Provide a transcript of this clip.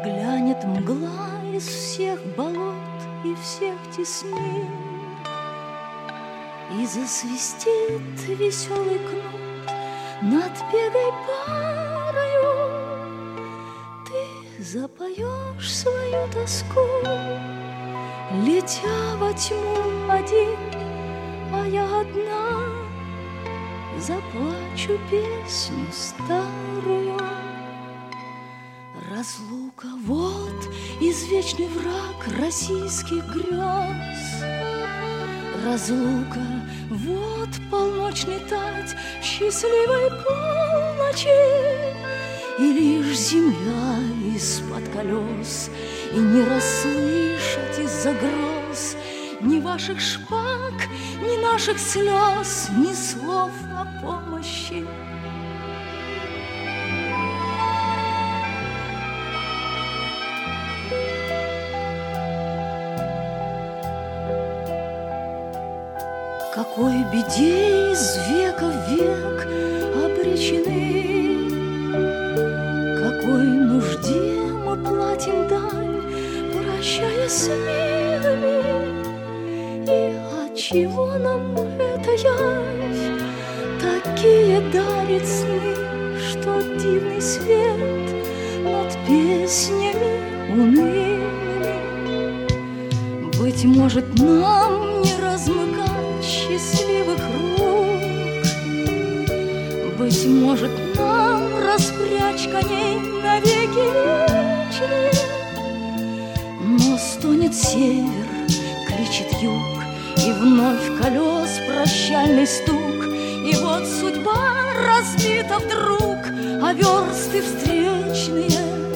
Глянет мгла из всех болот и всех теснин, и засвистит веселый кнут над пегой парою. Ты запоешь свою тоску, летя во тьму один, а я одна заплачу песню старую. Разлука — вот извечный враг российских грез. Разлука — вот полночный тать счастливой полночи. И лишь земля из-под колес, и не расслышать из-за гроз ни ваших шпаг, ни наших слез, ни слов о помощи. Какой беде из века в век обречены, какой нужде мы платим дань, прощаясь с милыми. И отчего нам эта явь такие дарит сны, что дивный свет над песнями унылыми? Быть может, нам не размыкать счастливых рук, быть может, нам распрячь коней навеки вечные. Но стонет север, кричит юг, и вновь колес прощальный стук. И вот судьба разбита вдруг, а версты встречные